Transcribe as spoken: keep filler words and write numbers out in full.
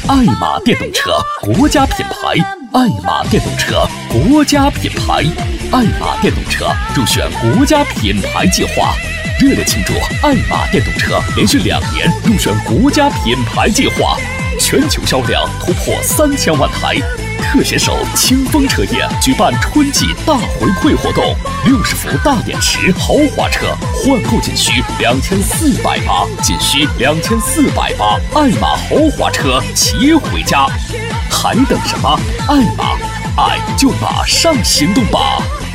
爱玛电动车国家品牌，爱玛电动车国家品牌，爱玛电动车入选国家品牌计划，热烈庆祝爱玛电动车连续两年入选国家品牌计划，全球销量突破三千万台。特携手清风车业举办春季大回馈活动，六十伏大电池豪华车换购仅需两千四百八，仅需两千四百八，爱玛豪华车骑回家，还等什么？爱玛，爱就马上行动吧！